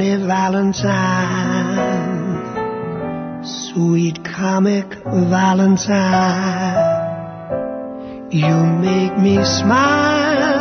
funny Valentine, sweet comic Valentine. You make me smile